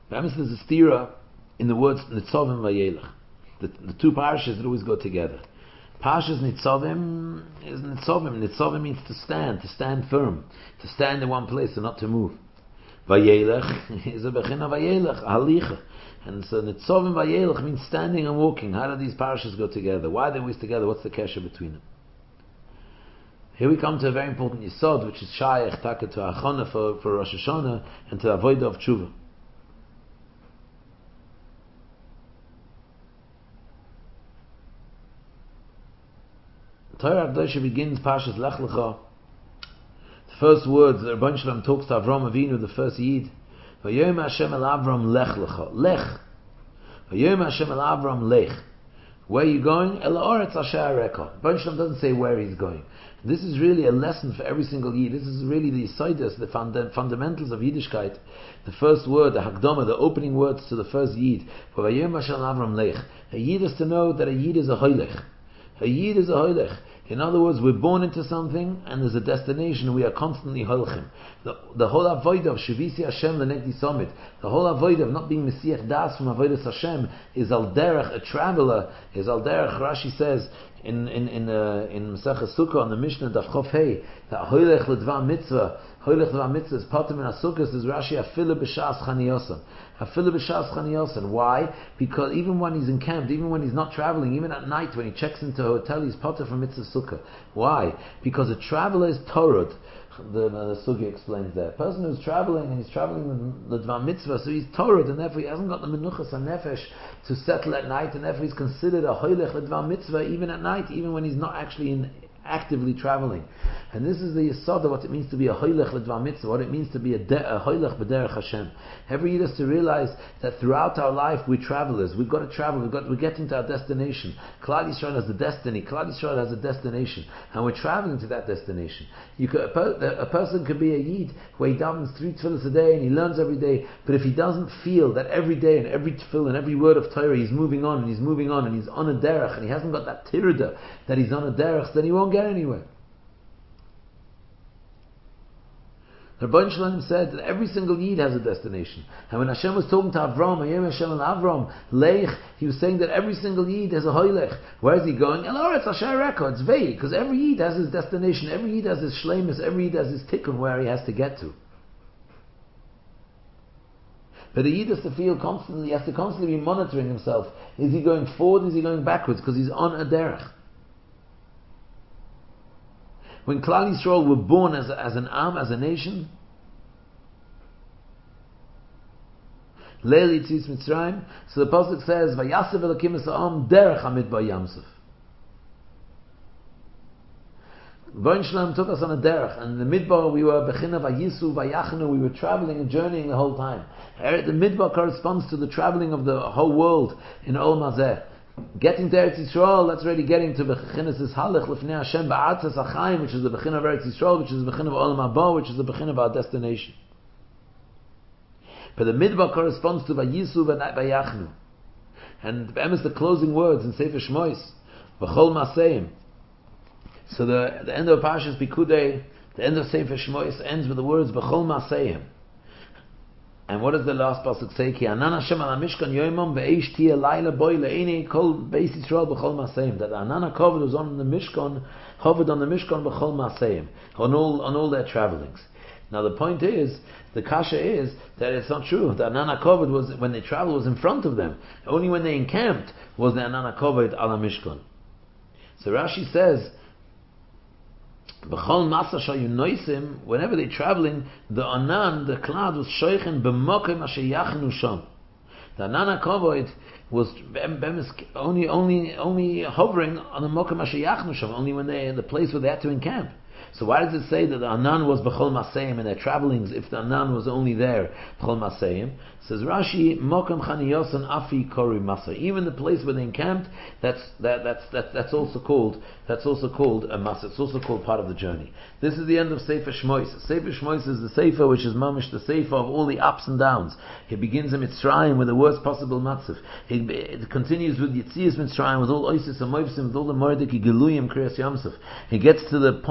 There's a stira in the words Nitzavim Vayelech. The two parashas that always go together. Parashas Nitzavim is Nitzavim. Nitzavim means to stand firm, to stand in one place and not to move. Vayelech is a bechina Vayelech, halicha. And so Nitzavim Vayelech means standing and walking. How do these parashas go together? Why are they always together? What's the kesher between them? Here we come to a very important yisod, which is shayach taka to achana for Rosh Hashanah and to avodah of tshuva. Torah Kedosha begins Parshas Lech Lecha. The first words that Rebbeinu Shalom talks to Avram Avinu, the first Yid. Vayom Hashem el Avram Lech Lecha. Lech. Vayom Hashem el Avram Lech. Where are you going? El Haaretz Asher Areka. Rebbeinu Shalom doesn't say where he's going. This is really a lesson for every single Yid. This is really the Yisaidas, the fundamentals of Yiddishkeit. The first word, the Hakdama, the opening words to the first Yid. Vayom Hashem el Avram Lech. A Yid is to know that a Yid is a Hoylech. A Yid is a Hoylech. In other words, we're born into something and there's a destination and we are constantly Holchim. The whole avodah of Shavisi Hashem Lenegdi Summit, the whole avodah of not being Mesiach Das from avodas Hashem is al derech, a traveler, is al derech. Rashi says in Masechah Sukkah on the Mishnah Daf Chof Hey, that Hoylech Ledva Mitzvah, Hoylech Ledva Mitzvah is Patim in Asukkah, is Rashi Afilu B'Shas Chaniyosan. Afilu B'Shas Chaniyosan. Why? Because even when he's encamped, even when he's not traveling, even at night when he checks into a hotel, he's Patim from Mitzvah Sukkah. Why? Because a traveler is Torah. The Sugi explains that. A person who's traveling and he's traveling with Ledva Mitzvah, so he's Torah, and therefore he hasn't got the Menuchas and Nefesh to settle at night, and therefore he's considered a Hoylech Ledva Mitzvah even at night, even when he's not actually actively traveling. And this is the yesod of what it means to be a hoylech ledva mitzvah, what it means to be a hoylech b'derech Hashem. Every Yid has to realize that throughout our life we're travelers. We've got to travel. We're getting to our destination. Klal Yisrael has a destiny. Klal Yisrael has a destination, and we're traveling to that destination. A person could be a Yid where he davens 3 tefillas a day and he learns every day, but if he doesn't feel that every day and every tefillah and every word of Torah he's moving on and he's moving on and he's on a derech and he hasn't got that tirda that he's on a derech, then he won't get anywhere. Rebbeinu Shalom said that every single Yid has a destination. And when Hashem was talking to Avram, Hayom Hashem and Avram, Leich, he was saying that every single Yid has a Hoylech. Where is he going? El Haaretz Asher Areka. It's vague, because every Yid has his destination, every Yid has his shleimus, every Yid has his tikkun where he has to get to. But the Yid has to feel constantly, he has to constantly be monitoring himself. Is he going forward, is he going backwards? Because he's on a derech. When Klal Yisrael were born as an Am, as a nation, Leil Yitzis Mitzrayim, so the Pasuk says, Vayasev Elokim es ha'am derech hamidbar Yamsuf. Rebbeinu Shalom took us on a derech, and in the Midbar we were Bechina Vayisu Vayachnu, we were traveling and journeying the whole time. The Midbar corresponds to the traveling of the whole world in Ol Mazeh. Getting to Eretz Yisrael, that's already getting to Bechinas Halach Lefnei Hashem Ba'atzas Achayim, which is the Bechina of Eretz Yisrael, which is the Bechina of Olam Haba, which is the Bechina of our destination. But the Midbar corresponds to Vayisu Vayachnu. And the closing words in Sefer Shmois, V'chol Maseim. So the end of Parshas Pikudei, the end of Sefer Shmois ends with the words V'chol Maseim. And what does the last pasuk say? Ki anan Hashem al Mishkan yoimam ve'eish tiyeh laila boi le'enei kol beis Yisrael b'chol maseim. That anan HaKavod was on the Mishkan, hovered on the Mishkan b'chol maseim, on all their travelings. Now the point is, the kasha is that it's not true. The anan HaKavod was, when they traveled, was in front of them. Only when they encamped was the anan HaKavod al Mishkan. So Rashi says, B'chol masa shayunoisim, whenever they're traveling, the anan, the cloud, was shoichen b'mokim asher yachnu sham. The anan HaKavod was only hovering on the mokim asher yachnu sham, only when they in the place where they had to encamp. So why does it say that the anan was b'chol maseim in their travelings if the anan was only there b'chol maseim? Says Rashi, mokem chaniyosan afi kori masa. Even the place where they encamped, that's also called a masa. It's also called part of the journey. This is the end of Sefer Shmois. Sefer Shmois is the Sefer which is mamish the Sefer of all the ups and downs. It begins in Mitzrayim with the worst possible matzav. It continues with Yitzias Mitzrayim with all oisis and moivsim, with all the mordeki geluyim kriyas yamsuf. It gets to the point, the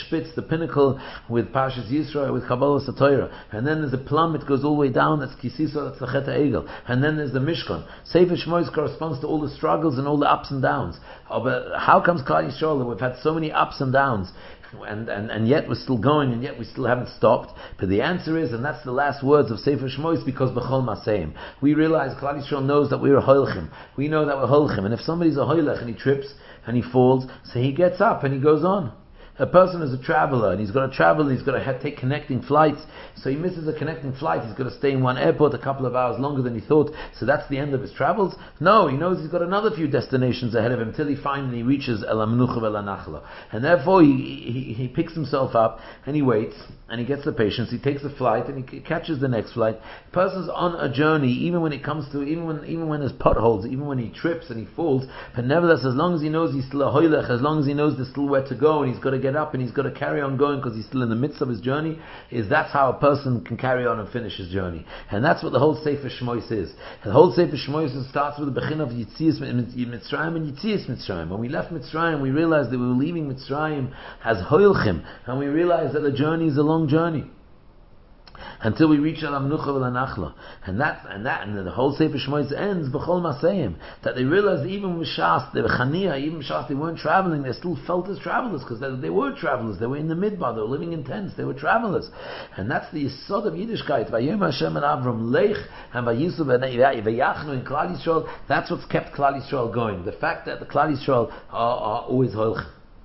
spitz, the pinnacle with Parshas Yisro, with Kabbalah Torah. And then there's a plum, it goes all the way down, that's Kisisa, that's the Chet HaEgel. And then there's the Mishkan. Sefer Shmois corresponds to all the struggles and all the ups and downs. But how comes Klal Yisrael that we've had so many ups and downs? And yet we're still going, and yet we still haven't stopped. But the answer is, and that's the last words of Sefer Shmois, because b'chol maseim. We realize Klal Yisrael knows that we're a hoilchim. We know that we're hoilchim. And if somebody's a hoilech and he trips and he falls, so he gets up and he goes on. A person is a traveler, and he's got to travel, he's got to take connecting flights, so he misses a connecting flight, he's got to stay in one airport a couple of hours longer than he thought, so that's the end of his travels? No, he knows he's got another few destinations ahead of him till he finally reaches El HaMenucha Vel HaNachla. And therefore he picks himself up, and he waits, and he gets the patience, he takes a flight, and he catches the next flight. The person's on a journey, even when there's potholes, even when he trips and he falls, but nevertheless, as long as he knows he's still a hoilech, as long as he knows there's still where to go, and he's got to get up and he's got to carry on going because he's still in the midst of his journey, that's how a person can carry on and finish his journey. And that's what the whole Sefer Shmois is. The whole Sefer Shmois starts with the Bechin of Yitzias Mitzrayim and Yitzias Mitzrayim. When we left Mitzrayim, we realized that we were leaving Mitzrayim as Hoilchim, and we realized that the journey is a long journey until we reach El HaMenucha Vel HaNachla. And the whole Sefer Shmois ends b'chol maseim, that they realized that even with Shas, they were Chaniah, even Shas, they weren't traveling, they still felt as travelers, because they were travelers, they were in the Midbar, they were living in tents, they were travelers. And that's the Yisod of Yiddishkeit, Vayom Hashem and Avram Lech, and Vayisu Vayachnu in Klal Yisrael, that's what's kept Klal Yisrael going. The fact that the Klal Yisrael are always Holch.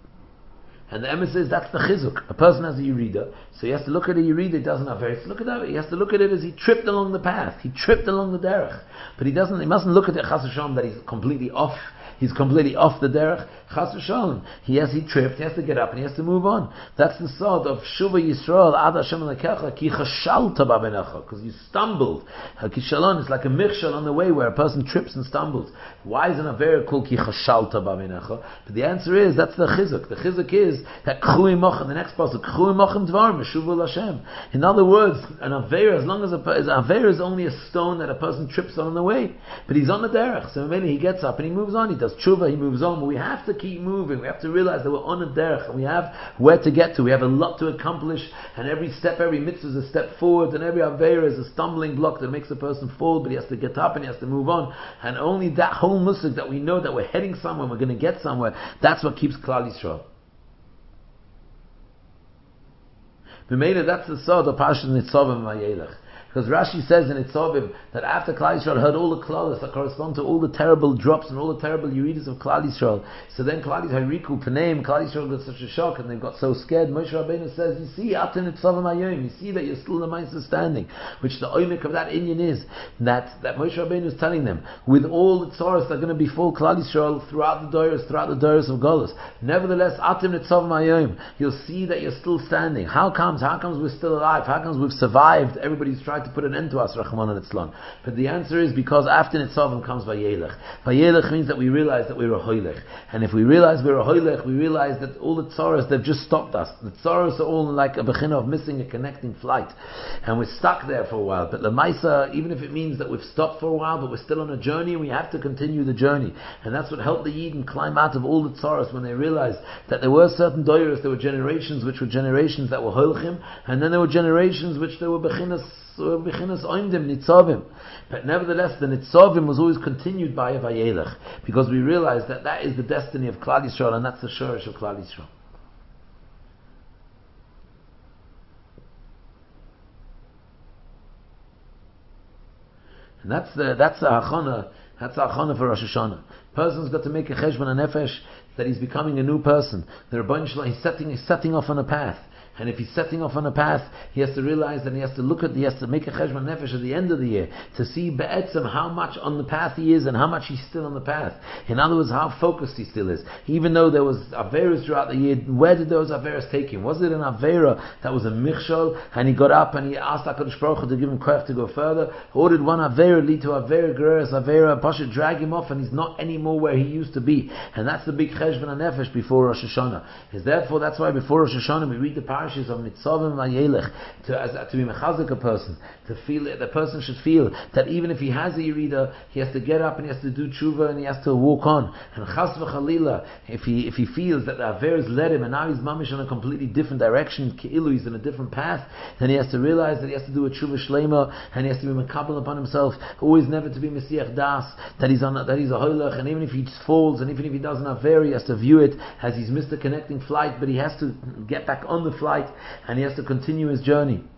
And the emes says that's the chizuk. A person has a Yerida, so he has to look at a Yerida, it doesn't have very. Look at that. He has to look at it as he tripped along the path. He tripped along the derech. But he mustn't look at it chas v'shalom that he's completely off. He's completely off the derech. Chas v'shalom. He tripped, he has to get up and he has to move on. That's the sort of Shuva Yisrael Ad Hashem Elokecha Ki Chashalta B'Benecha, because you stumbled. Kishalon is like a michshal on the way where a person trips and stumbles. Why is an Avera called Ki Chashalta B'Benecha? But the answer is, that's the chizuk. The chizuk is that Chui Mochem, the next pasuk, Chui Mochem Dvarim Meshuva L'Hashem. In other words, an Avera, as long as Avera is only a stone that a person trips on the way, but he's on the derech, so maybe he gets up and he moves on, he does tshuva, he moves on, but we have to keep moving. We have to realize that we're on a derech, and we have where to get to. We have a lot to accomplish, and every step, every mitzvah is a step forward, and every avera is a stumbling block that makes a person fall, but he has to get up and he has to move on. And only that whole musik that we know that we're heading somewhere, we're going to get somewhere, that's what keeps Klal Yisrael. B'meila, that's the sod of Parshas Nitzavim Vayelech. Because Rashi says in Itzavim that after Klal Yisrael heard all the klalos that correspond to all the terrible drops and all the terrible yeridas of Klal Yisrael, so then Klal Yisrael Riku Paneim, Klal Yisrael got such a shock and they got so scared. Moshe Rabbeinu says, you see, Aten Itzavim Hayom, you see that you're still in the Ma'aser standing, which the oimik of that Inyan is that Moshe Rabbeinu is telling them, with all the tzaras that are going to befall Klal Yisrael throughout the Doros of Golus, nevertheless, Aten Itzavim Hayom, you'll see that you're still standing. How comes we're still alive? How comes we've survived? Everybody's tried to put an end to us, Rachman and Itzlan. But the answer is because after Nitzavim comes Vayelech. Vayelech means that we realize that we're a hoilech. And if we realize we're a hoilech, we realize that all the tzaras, they've just stopped us. The tzaras are all like a bechina of missing a connecting flight. And we're stuck there for a while. But Lamaisa, even if it means that we've stopped for a while, but we're still on a journey, and we have to continue the journey. And that's what helped the Yidden climb out of all the tzaras when they realized that there were certain doiros, there were generations which were generations that were hoilchim, and then there were generations which there were bechinas oimdim, nitzavim. But nevertheless, the nitzavim was always continued by a vayelech, because we realized that that is the destiny of Klal Yisrael, and that's the shorish of Klal Yisrael. And that's the hachana for Rosh Hashanah. Person's got to make a cheshbon nefesh that he's becoming a new person. The Rebbeinu Shalom, he's setting off on a path. And if he's setting off on a path, he has to realize that he has to make a cheshbon nefesh at the end of the year to see be'etzem how much on the path he is and how much he's still on the path. In other words, how focused he still is. Even though there was averas throughout the year, where did those averas take him? Was it an avera that was a michshol and he got up and he asked HaKadosh Baruch Hu to give him koach to go further? Or did one avera lead to avera gereres, avera pasha drag him off and he's not anymore where he used to be? And that's the big cheshbon nefesh before Rosh Hashanah. That's why before Rosh Hashanah we read the parasha parshas of Nitzavim Vayelech, to be mechazik a person, to feel the person should feel that even if he has a Yerida, he has to get up and he has to do tshuva and he has to walk on. And chas v'chalila, if he feels that the Averes led him and now he's mamish in a completely different direction, Ke'ilu, he's in a different path, then he has to realize that he has to do a tshuva shlema and he has to be mekabel upon himself, always never to be mesiach das, that he's a hoilach, and even if he falls and even if he doesn't have he has to view it as he's missed the connecting flight, but he has to get back on the flight and he has to continue his journey.